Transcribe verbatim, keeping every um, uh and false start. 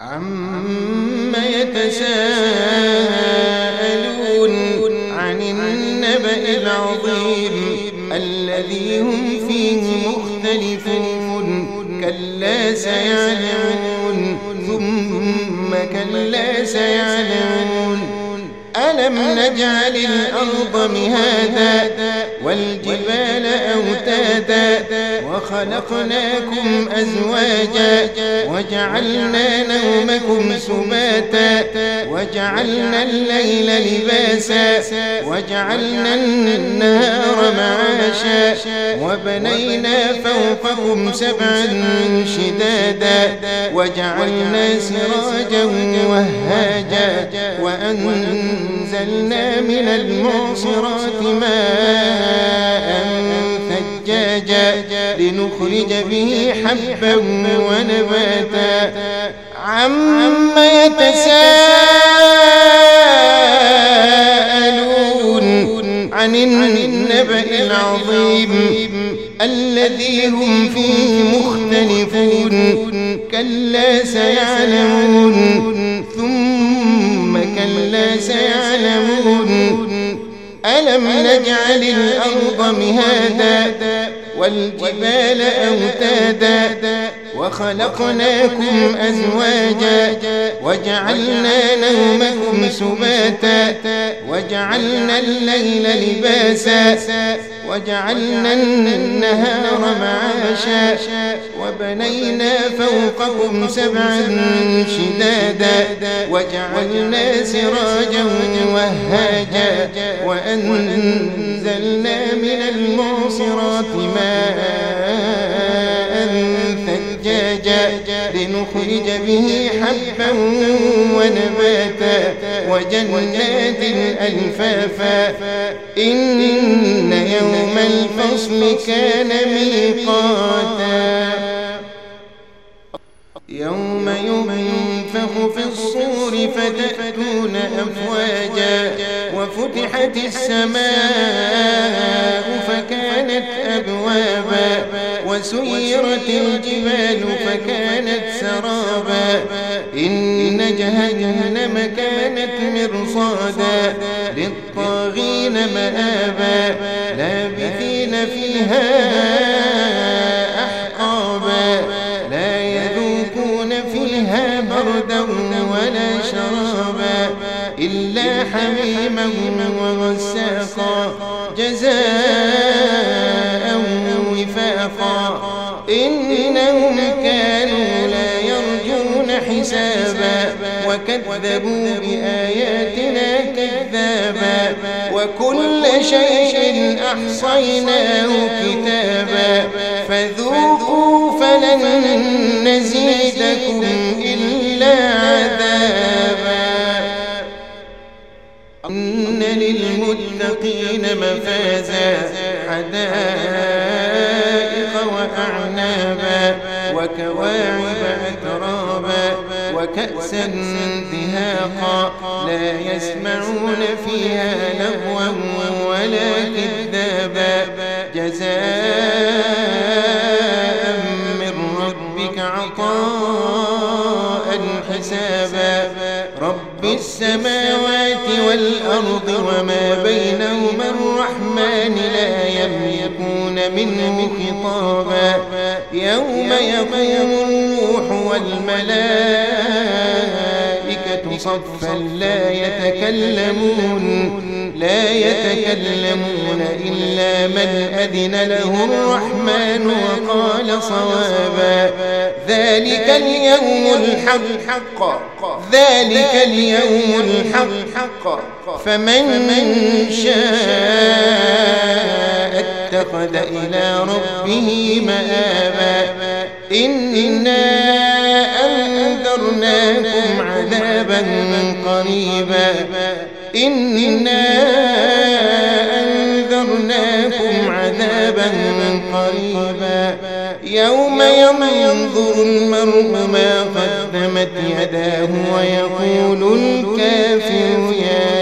عَمَّ يَتَسَاءَلُونَ عَنِ النَّبَإِ الْعَظِيمِ الَّذِي هُمْ فِيهِ مُخْتَلِفُونَ كَلَّا سَيَعْلَمُونَ ثُمَّ كَلَّا سَيَعْلَمُونَ أَلَمْ نَجْعَلِ الْأَرْضَ مِهَادًا وَالْجِبَالَ أَوْتَادًا وَخَلَقْنَاكُمْ أَزْوَاجًا وَجَعَلْنَا نَوْمَكُمْ سُبَاتًا وَجَعَلْنَا اللَّيْلَ لِبَاسًا وَجَعَلْنَا النَّهَارَ مَعَاشًا وَبَنَيْنَا فَوْقَكُمْ سَبْعًا شِدَادًا وَجَعَلْنَا سِرَاجًا وَهَّاجًا وَأَنزَلْنَا مِنَ الْمُعْصِرَاتِ مَاءً ثَجَّاجًا لِنُخْرِجَ بِهِ حَبًّا وَنَبَاتًا عَمَّ يَتَسَاءَلُونَ عَنِ النَّبَإِ الْعَظِيمِ الَّذِي هُمْ فِيهِ مُخْتَلِفُونَ كَلَّا سَيَعْلَمُونَ ثُمَّ كَلَّا سَيَعْلَمُونَ أَلَمْ نَجْعَلِ الْأَرْضَ مِهَادًا وَالْجِبَالَ أَوْتَادًا وَخَلَقْنَاكُمْ أَزْوَاجًا وَجَعَلْنَا نَوْمَكُمْ سُبَاتًا وَجَعَلْنَا اللَّيْلَ لِبَاسًا وَجَعَلْنَا النَّهَارَ مَعَاشًا وَبَنَيْنَا فَوْقَكُمْ سَبْعًا شِدَادًا وَجَعَلْنَا سِرَاجًا وَهَّاجًا وَأَنزَلْنَا مِنَ الْمُعْصِرَاتِ مَاءً ثَجَّاجًا لِنُخْرِجَ بِهِ حَبًّا وَنَبَاتًا وَجَنَّاتٍ أَلْفَافًا إِنَّ يَوْمَ الْفَصْلِ كَانَ مِيقَاتًا يَوْمَ يُنفَخُ فِي الصُّورِ فَتَأْتُونَ أَفْوَاجًا وَفُتِحَتِ السَّمَاءُ فَكَانَتْ أَبْوَابًا وَسُيِّرَتِ الْجِبَالُ فَكَانَتْ سَرَابًا إِنَّ جَهَنَّمَ كَانَتْ مِرْصَادًا لِلطَّاغِينَ مَآبًا لَابِثِينَ فِيهَا أَحْقَابًا لَا يَذُوقُونَ فِيهَا بَرْدًا وَلَا شَرَابًا إِلَّا حَمِيمًا وَغَسَّاقًا جَزَاءً وِفَاقًا إِنَّهُمْ كَانُوا لَا يَرْجُونَ حِسَابًا وَكَذَّبُوا بِآيَاتِنَا كَذَّابًا وَكُلَّ شَيْءٍ أَحْصَيْنَاهُ كِتَابًا فَذُوقُوا فَلَن نَّزِيدَكُمْ إِلَّا عَذَابًا إِنَّ لِلْمُتَّقِينَ مَفَازًا حَدَائِقَ وَأَعْنَابًا وَكَوَاعِبَ أَتْرَابًا وَكَأْسًا دِهَاقًا لَا يَسْمَعُونَ فِيهَا لَغْوًا وَلَا كِذَّابًا جَزَاءً مِّن رَّبِّكَ عَطَاءً حِسَابًا رَّبِّ السَّمَاوَاتِ وَالْأَرْضِ وَمَا بَيْنَهُمَا الرَّحْمَٰنِ لَا يَمْلِكُونَ مِنْهُ خِطَابًا يَوْمَ يَقُومُ الرُّوحُ وَالْمَلَائِكَةُ صَفًّا لَا يَتَكَلَّمُونَ لا يتكلمون إلا من أذن له الرحمن وقال صوابا ذلك اليوم الحق ذلك اليوم الحق فمن شاء اتخذ إلى ربه مآبا إنا أنذرناكم عذابا قريبا إنا أنذرناكم عذابا قريبا يوم ينظر المرء ما قدمت يداه ويقول الكافر يا